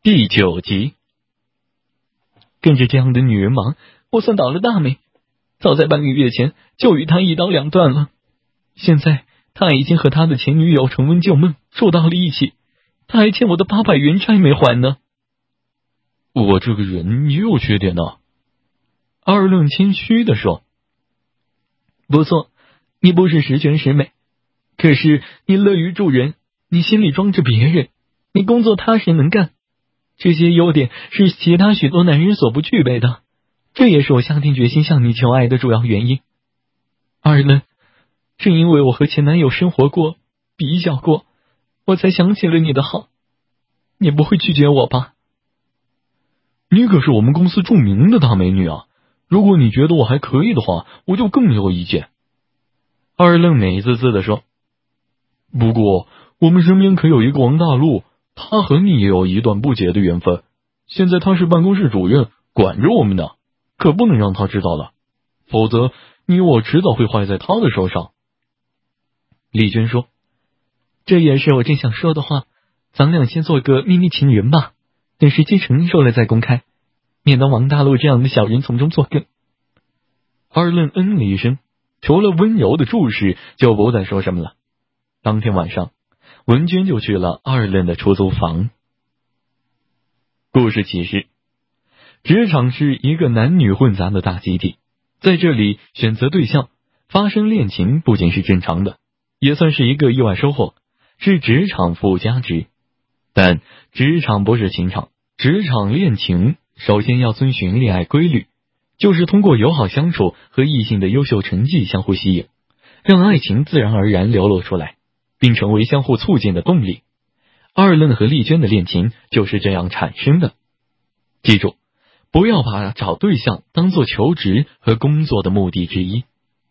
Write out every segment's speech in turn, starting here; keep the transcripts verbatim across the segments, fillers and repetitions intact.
第九集。跟着这样的女人忙，我算倒了大霉。早在半个月前就与她一刀两断了，现在她已经和他的前女友重温旧梦，住到了一起，他还欠我的八百元债没还呢。 我这个人也有缺点呢。 二论谦虚地说。不错，你不是十全十美，可是你乐于助人，你心里装着别人，你工作踏实能干，这些优点是其他许多男人所不具备的，这也是我下定决心向你求爱的主要原因。二论，正因为我和前男友生活过，比较过，我才想起了你的好，你不会拒绝我吧？ 你可是我们公司著名的大美女啊，如果你觉得我还可以的话，我就更没有意见。 二愣美滋滋地说。 不过我们身边可有一个王大陆，他和你也有一段不解的缘分，现在他是办公室主任，管着我们呢，可不能让他知道了，否则你我迟早会坏在他的手上。 丽娟说。这也是我正想说的话，咱俩先做个秘密情人吧，等时机成熟了再公开，免得王大陆这样的小人从中作梗。 二愣嗯了一声，除了温柔的注视就不再说什么了。 当天晚上，文娟就去了二愣的出租房。故事启示：职场是一个男女混杂的大集体，在这里选择对象发生恋情不仅是正常的，也算是一个意外收获，是职场附加值。但职场不是情场，职场恋情首先要遵循恋爱规律，就是通过友好相处和异性的优秀成绩相互吸引，让爱情自然而然流露出来，并成为相互促进的动力。二愣和丽娟的恋情就是这样产生的。记住，不要把找对象当作求职和工作的目的之一。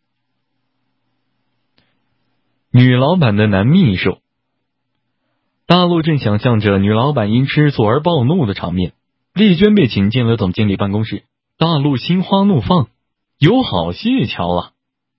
女老板的男秘书。大陆正想象着女老板因吃醋而暴怒的场面，丽娟被请进了总经理办公室，大陆心花怒放，有好戏瞧啊！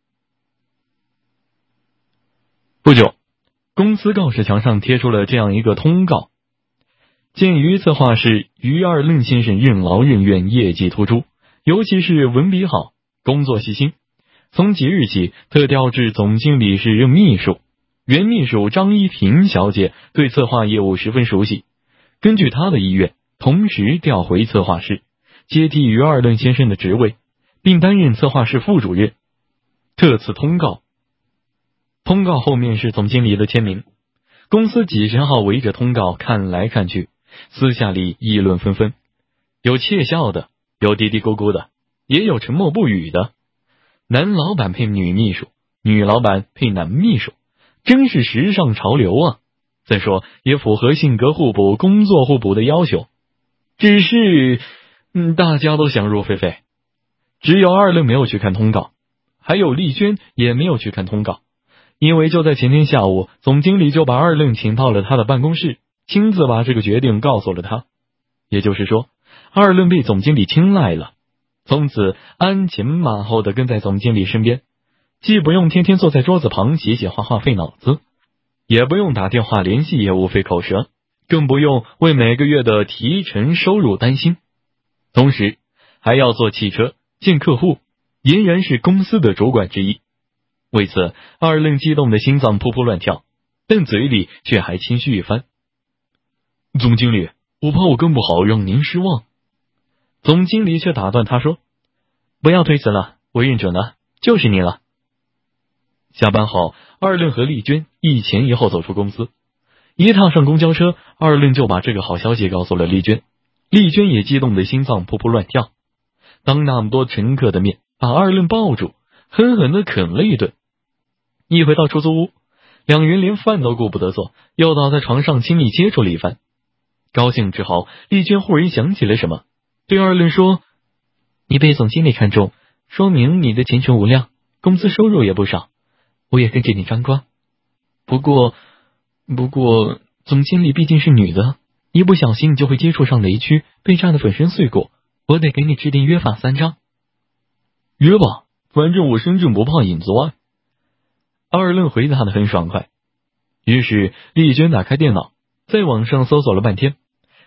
不久，公司告示墙上贴出了这样一个通告：鉴于策划师于二愣先生任劳任怨，业绩突出，尤其是文笔好，工作细心，从即日起特调至总经理室任秘书。原秘书张一平小姐对策划业务十分熟悉，根据她的意愿，同时调回策划室，接替于二愣先生的职位，并担任策划室副主任。特此通告。通告后面是总经理的签名。公司几十号围着通告看来看去，私下里议论纷纷，有窃笑的，有嘀嘀咕咕的，也有沉默不语的。男老板配女秘书，女老板配男秘书，真是时尚潮流啊！再说也符合性格互补、工作互补的要求。只是，嗯，大家都想入非非，只有二愣没有去看通告，还有丽娟也没有去看通告，因为就在前天下午，总经理就把二愣请到了他的办公室，亲自把这个决定告诉了他。也就是说，二愣被总经理青睐了，从此鞍前马后的跟在总经理身边。既不用天天坐在桌子旁写写画画费脑子，也不用打电话联系业务费口舌，更不用为每个月的提成收入担心。同时还要坐汽车见客户，俨然是公司的主管之一。为此，二愣激动的心脏扑扑乱跳，但嘴里却还谦虚一番。 总经理，我怕我干不好让您失望。 总经理却打断他说，不要推辞了，我认准了，就是你了。下班后，二愣和丽娟一前一后走出公司，一踏上公交车，二愣就把这个好消息告诉了丽娟，丽娟也激动的心脏扑扑乱跳，当那么多乘客的面把二愣抱住，狠狠的啃了一顿。一回到出租屋，两人连饭都顾不得做，又倒在床上亲密接触了一番。高兴之后，丽娟忽然想起了什么，对二愣说，你被总经理看中，说明你的前程无量，工资收入也不少，我也跟着你沾光。不过不过总经理毕竟是女的，一不小心就会接触上雷区，被炸得粉身碎骨，我得给你制定约法三章。 约吧，反正我身正不怕影子歪。 二愣回答得很爽快。于是丽娟打开电脑，在网上搜索了半天，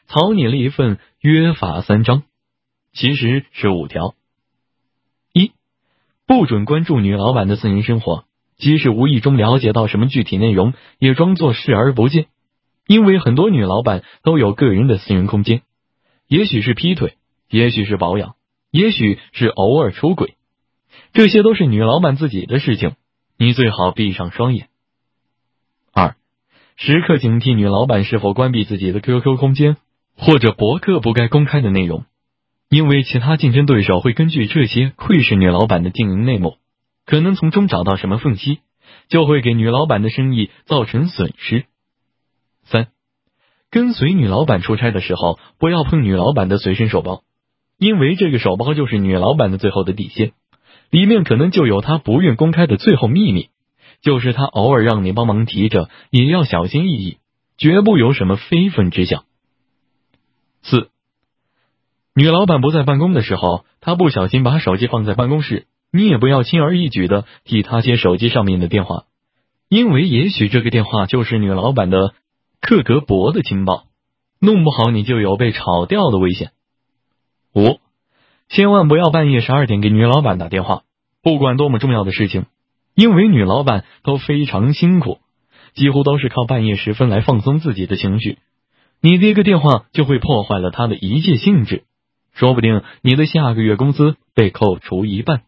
草拟了一份约法三章，其实是五条。一，不准关注女老板的私人生活，即使无意中了解到什么具体内容，也装作视而不见。因为很多女老板都有个人的私人空间，也许是劈腿，也许是保养，也许是偶尔出轨，这些都是女老板自己的事情，你最好闭上双眼。二，时刻警惕女老板是否关闭自己的 Q Q 空间或者博客不该公开的内容，因为其他竞争对手会根据这些窥视女老板的经营内幕，可能从中找到什么缝隙，就会给女老板的生意造成损失。三，跟随女老板出差的时候，不要碰女老板的随身手包，因为这个手包就是女老板的最后的底线，里面可能就有她不愿公开的最后秘密，就是她偶尔让你帮忙提着，也要小心翼翼，绝不有什么非分之想。四，女老板不在办公的时候，她不小心把手机放在办公室，你也不要轻而易举的替她接手机上面的电话，因为也许这个电话就是女老板的克格勃的情报，弄不好你就有被炒掉的危险。五，千万不要半夜十二点给女老板打电话，不管多么重要的事情，因为女老板都非常辛苦，几乎都是靠半夜时分来放松自己的情绪，你这个电话就会破坏了她的一切兴致，说不定你的下个月工资被扣除一半。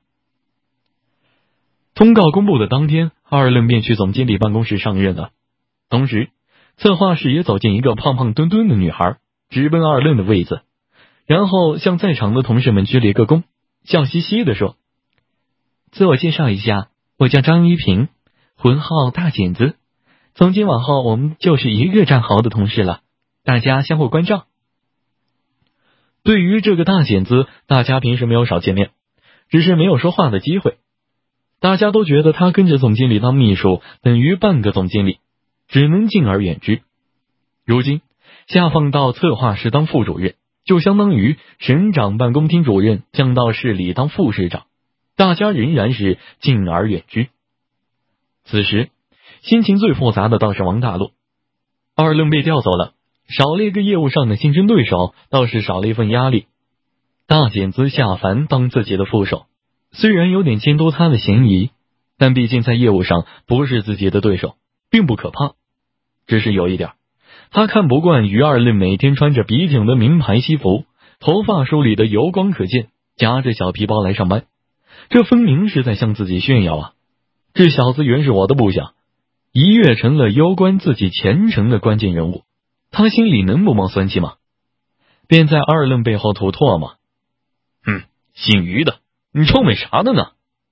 通告公布的当天，二愣便去总经理办公室上任了，同时策划室也走进一个胖胖墩墩的女孩，直奔二愣的位子，然后向在场的同事们鞠了一个躬，笑嘻嘻地说：自我介绍一下，我叫张一平，浑号大剪子，从今往后我们就是一个战壕的同事了，大家相互关照。对于这个大剪子，大家平时没有少见面，只是没有说话的机会，大家都觉得他跟着总经理当秘书等于半个总经理，只能敬而远之。如今下放到策划室当副主任，就相当于省长办公厅主任降到市里当副市长，大家仍然是敬而远之。此时心情最复杂的倒是王大陆，二愣被调走了，少了一个业务上的竞争对手，倒是少了一份压力。大剪子下凡当自己的副手，虽然有点监督他的嫌疑，但毕竟在业务上不是自己的对手，并不可怕。只是有一点，他看不惯于二愣每天穿着笔挺的名牌西服，头发梳理的油光可见，夹着小皮包来上班，这分明是在向自己炫耀啊！这小子原是我的部下，一跃成了攸关自己前程的关键人物，他心里能不冒酸气吗？便在二愣背后吐唾沫。哼，姓于的，你臭美啥的呢？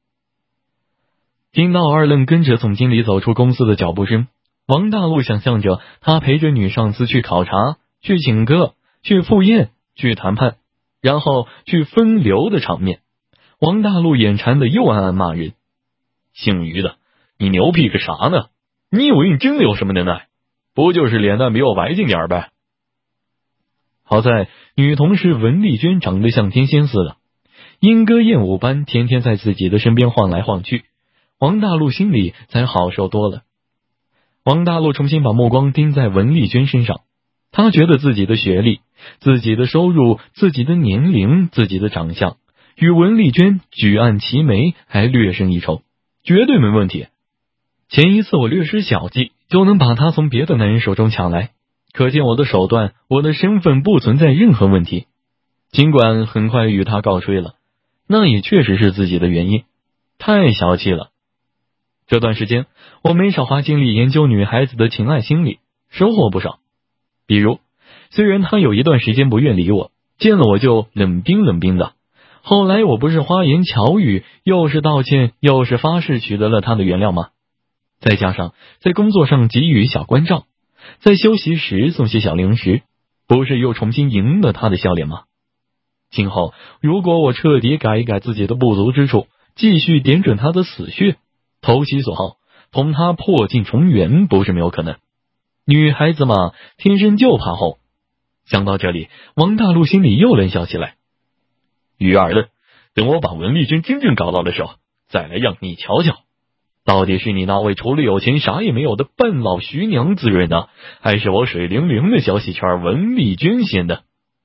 听到二愣跟着总经理走出公司的脚步声，王大陆想象着他陪着女上司去考察，去请客，去赴宴，去谈判，然后去分流的场面。王大陆眼馋的又暗暗骂人：姓于的，你牛屁个啥呢？你以为你真的有什么能耐？不就是脸蛋比我白净点呗？好在女同事文丽娟长得像天仙似的，莺歌燕舞般天天在自己的身边晃来晃去，王大陆心里才好受多了。王大陆重新把目光盯在文丽娟身上，他觉得自己的学历、自己的收入、自己的年龄、自己的长相与文丽娟举案齐眉，还略胜一筹，绝对没问题。前一次我略施小计就能把她从别的男人手中抢来，可见我的手段，我的身份不存在任何问题。尽管很快与他告吹了，那也确实是自己的原因，太小气了。这段时间我没少花精力研究女孩子的情爱心理，收获不少。比如虽然她有一段时间不愿理我，见了我就冷冰冷冰的，后来我不是花言巧语，又是道歉，又是发誓取得了她的原谅吗？再加上在工作上给予小关照，在休息时送些小零食，不是又重新赢了她的笑脸吗？今后如果我彻底改一改自己的不足之处，继续点准她的死穴，投其所好，同她破镜重圆不是没有可能。女孩子嘛，天生就怕后。想到这里，王大陆心里又冷笑起来。于二愣，等我把文丽娟真正搞到的时候，再来让你瞧瞧。 到底是你那位除了有钱啥也没有的半老徐娘滋润呢，还是我水灵灵的小喜鹊文丽娟先的？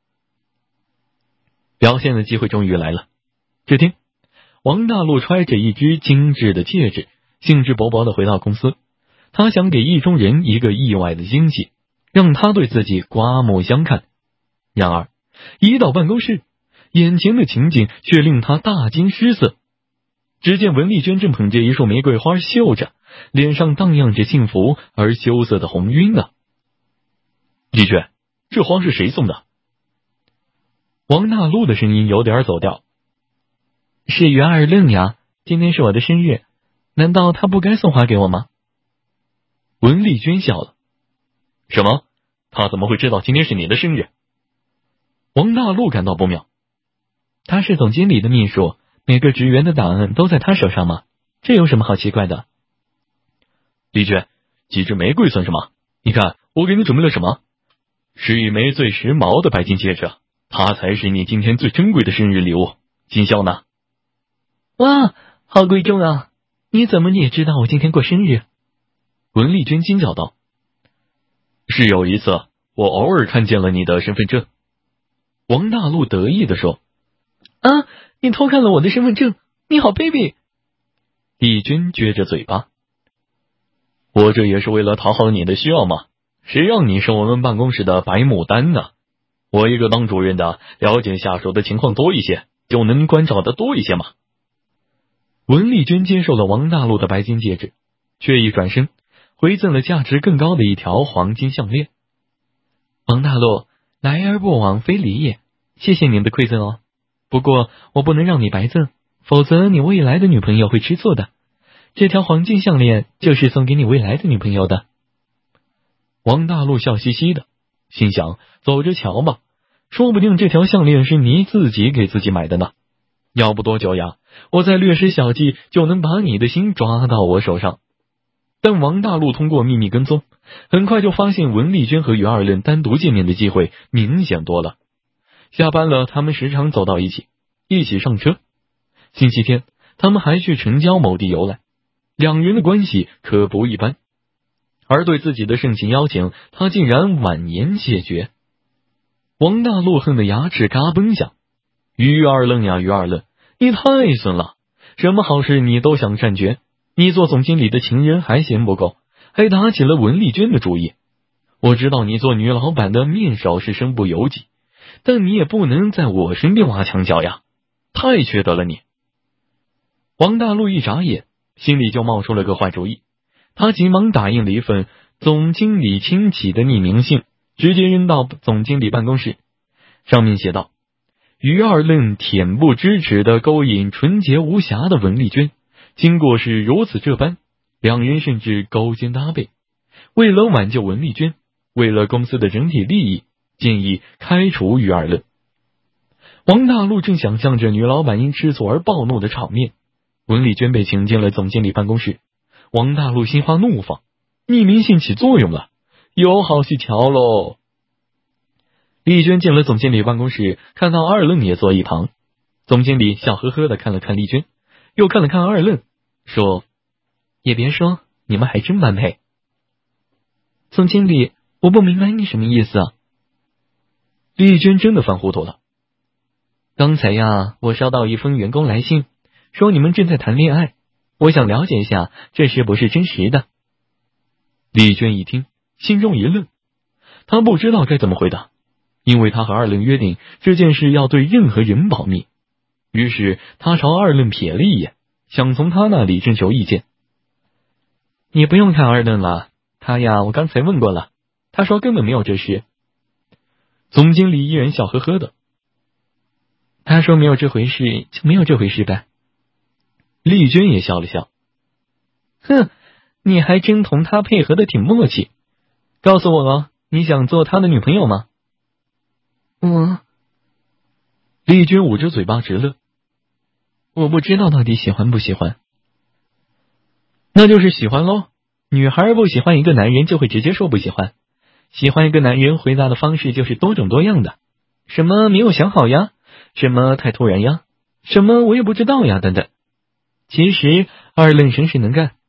表现的机会终于来了。只听王大陆揣着一只精致的戒指，兴致勃勃地回到公司。他想给意中人一个意外的惊喜，让他对自己刮目相看。然而一到办公室，眼前的情景却令他大惊失色。只见文丽娟正捧着一束玫瑰花绣着，脸上荡漾着幸福而羞涩的红晕呢。丽娟，这花是谁送的？王大陆的声音有点走调。是袁二愣呀，今天是我的生日，难道他不该送花给我吗？文丽娟笑了。什么？他怎么会知道今天是你的生日？王大陆感到不妙。他是总经理的秘书，每个职员的档案都在他手上吗？这有什么好奇怪的？丽娟，几支玫瑰算什么？你看我给你准备了什么？是一枚最时髦的白金戒指，它才是你今天最珍贵的生日礼物。尽孝呢？哇，好贵重啊！你怎么也知道我今天过生日？文丽娟惊叫道。是有一次我偶尔看见了你的身份证。王大陆得意地说。啊，你偷看了我的身份证，你好卑鄙！丽娟撅着嘴巴。我这也是为了讨好你的需要嘛，谁让你是我们办公室的白牡丹呢？我一个当主任的，了解下属的情况多一些，就能关照的多一些嘛。文丽娟接受了王大陆的白金戒指，却一转身回赠了价值更高的一条黄金项链。王大陆，来而不往非礼也，谢谢您的馈赠哦。不过我不能让你白赠，否则你未来的女朋友会吃醋的。这条黄金项链就是送给你未来的女朋友的。王大陆笑嘻嘻的，心想走着瞧吧，说不定这条项链是你自己给自己买的呢。要不多久呀，我再略施小计就能把你的心抓到我手上。但王大陆通过秘密跟踪，很快就发现文丽娟和于二愣单独见面的机会明显多了。下班了，他们时常走到一起，一起上车。星期天，他们还去城郊某地游览，两人的关系可不一般。而对自己的盛情邀请，他竟然婉言谢绝。王大陆恨得牙齿嘎嘣响。于二愣呀，于二愣，你太损了！什么好事你都想占绝，你做总经理的情人还嫌不够，还打起了文丽娟的主意。我知道你做女老板的面首是身不由己，但你也不能在我身边挖墙脚呀，太缺德了你！王大陆一眨眼，心里就冒出了个坏主意。他急忙打印了一份总经理亲启的匿名信，直接扔到总经理办公室。上面写道：于二愣恬不知耻地勾引纯洁无瑕的文丽娟，经过是如此这般，两人甚至勾肩搭背。为了挽救文丽娟，为了公司的整体利益，建议开除于二愣。王大陆正想象着女老板因吃醋而暴怒的场面，文丽娟被请进了总经理办公室。王大陆心花怒放，匿名信起作用了，有好戏瞧喽！丽娟进了总经理办公室，看到二愣也坐一旁。总经理笑呵呵地看了看丽娟，又看了看二愣，说：也别说，你们还真般配。总经理，我不明白你什么意思啊？丽娟真的犯糊涂了。刚才呀，我收到一封员工来信，说你们正在谈恋爱，我想了解一下，这是不是真实的？丽娟一听，心中一愣，她不知道该怎么回答，因为她和二愣约定这件事要对任何人保密。于是她朝二愣瞥了一眼，想从他那里征求意见。你不用看二愣了，他呀，我刚才问过了，他说根本没有这事。总经理依然笑呵呵的。他说没有这回事，就没有这回事呗。丽娟也笑了笑。哼，你还真同他配合的挺默契。告诉我哦，你想做他的女朋友吗？我……丽娟捂着嘴巴直乐。我不知道到底喜欢不喜欢。那就是喜欢喽。女孩不喜欢一个男人就会直接说不喜欢，喜欢一个男人回答的方式就是多种多样的，什么没有想好呀，什么太突然呀，什么我也不知道呀等等。其实二愣神是能干，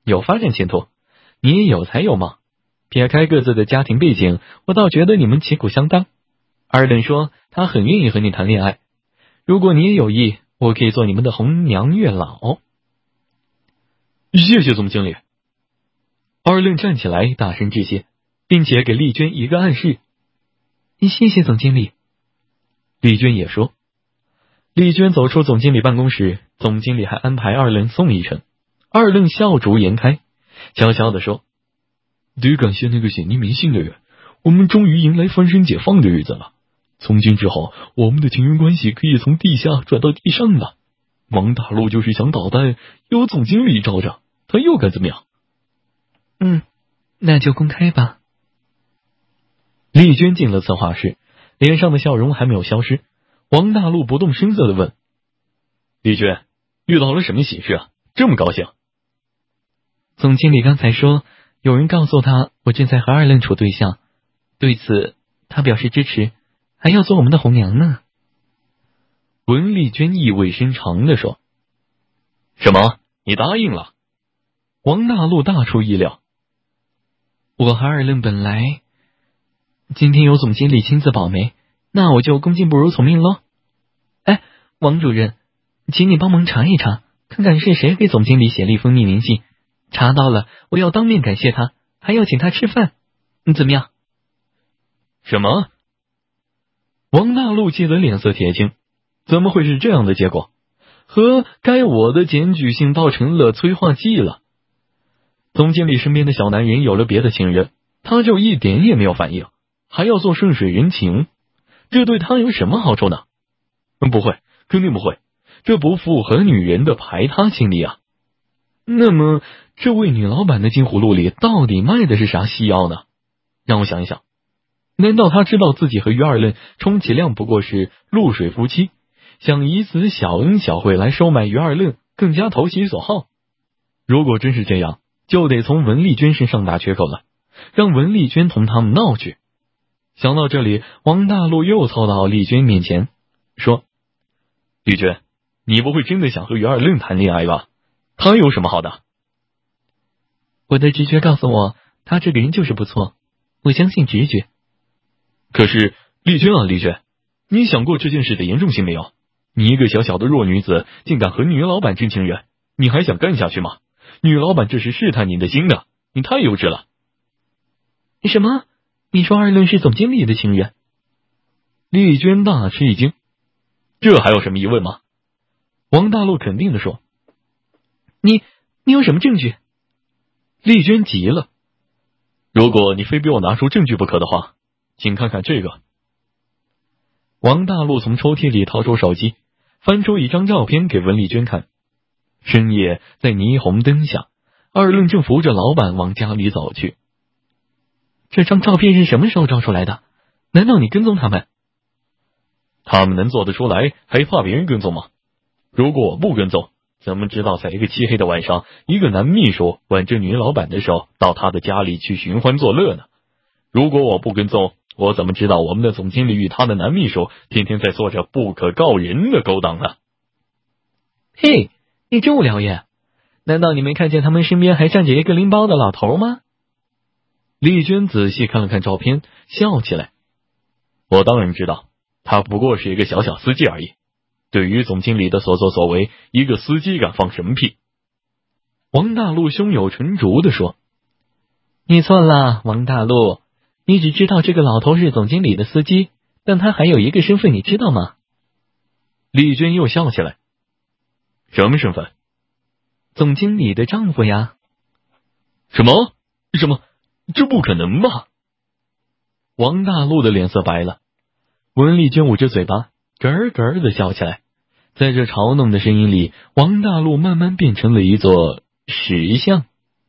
有发展前途，你也有才有貌。撇开各自的家庭背景，我倒觉得你们旗鼓相当。二人说他很愿意和你谈恋爱，如果你也有意，我可以做你们的红娘月老。 谢谢总经理。 二人站起来大声致谢，并且给丽娟一个暗示。谢谢总经理。丽娟也说。丽娟走出总经理办公室，总经理还安排二人送一程。二人笑逐颜开，悄悄地说： 得感谢那个写匿名信的人，我们终于迎来翻身解放的日子了。从今之后，我们的情缘关系可以从地下转到地上了。王大陆就是想捣蛋，有总经理罩着，他又敢怎么样？ 嗯，那就公开吧。丽娟进了策划室，脸上的笑容还没有消失。王大陆不动声色地问： 丽娟，遇到了什么喜事啊？这么高兴？ 总经理刚才说，有人告诉他我正在和二愣处对象，对此他表示支持，还要做我们的红娘呢。 文丽娟意味深长地说：什么？你答应了？ 王大陆大出意料。我和二愣本来今天有总经理亲自保媒，那我就恭敬不如从命喽。哎，王主任，请你帮忙查一查，看看是谁给总经理写了一封匿名信，查到了我要当面感谢他，还要请他吃饭，你怎么样？ 什么？ 王大陆气得脸色铁青，怎么会是这样的结果？和该我的检举信倒成了催化剂了。总经理身边的小男人有了别的情人，他就一点也没有反应，还要做顺水人情，这对他有什么好处呢？ 不会，肯定不会，这不符合女人的排他心理啊。 那么这位女老板的金葫芦里到底卖的是啥西药呢？让我想一想，难道他知道自己和于二愣充其量不过是露水夫妻，想以此小恩小惠来收买于二愣，更加投其所好？如果真是这样，就得从文丽娟身上打缺口了，让文丽娟同他们闹去。想到这里，王大陆又凑到丽娟面前说： 丽娟，你不会真的想和于二愣谈恋爱吧？他有什么好的？ 我的直觉告诉我，他这个人就是不错，我相信直觉。 可是丽娟啊，丽娟，你想过这件事的严重性没有？你一个小小的弱女子，竟敢和女老板争情缘，你还想干下去吗？女老板这是试探你的心的，你太幼稚了。 什么？你说二愣是总经理的情人？ 丽娟大吃一惊，这还有什么疑问吗？ 王大陆肯定地说：你你有什么证据？ 丽娟急了，如果你非逼我拿出证据不可的话，请看看这个。 王大陆从抽屉里掏出手机，翻出一张照片给文丽娟看。深夜在霓虹灯下，二愣正扶着老板往家里走去。这张照片是什么时候照出来的？难道你跟踪他们？ 他们能做得出来，还怕别人跟踪吗？如果我不跟踪，怎么知道在一个漆黑的晚上，一个男秘书挽着女老板的手到他的家里去寻欢作乐呢？如果我不跟踪，我怎么知道我们的总经理与他的男秘书天天在做着不可告人的勾当呢？ 嘿，你真无聊耶！难道你没看见他们身边还站着一个拎包的老头吗？丽娟仔细看了看照片，笑起来。 我当然知道，他不过是一个小小司机而已。对于总经理的所作所为，一个司机敢放什么屁？ 王大陆胸有成竹地说：你错了，王大陆，你只知道这个老头是总经理的司机，但他还有一个身份，你知道吗？ 丽娟又笑起来。什么身份？ 总经理的丈夫呀。 什么？什么？这不可能吧？ 王大陆的脸色白了，文丽娟捂着嘴巴咯咯的笑起来。在这嘲弄的声音里，王大陆慢慢变成了一座石像。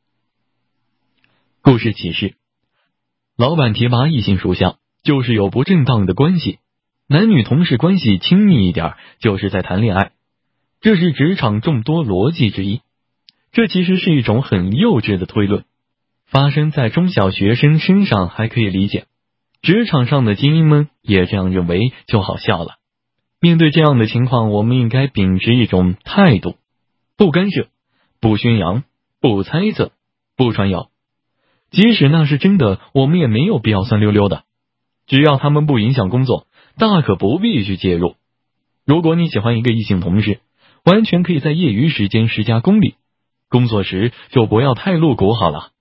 故事启示：老板提拔异性属相，就是有不正当的关系；男女同事关系亲密一点，就是在谈恋爱。这是职场众多逻辑之一。这其实是一种很幼稚的推论，发生在中小学生身上还可以理解，职场上的精英们也这样认为就好笑了。面对这样的情况，我们应该秉持一种态度：不干涉，不宣扬， 不猜测，不传谣。即使那是真的，我们也没有必要酸溜溜的。只要他们不影响工作，大可不必去介入。如果你喜欢一个异性同事，完全可以在业余时间施加功利，工作时就不要太露骨好了。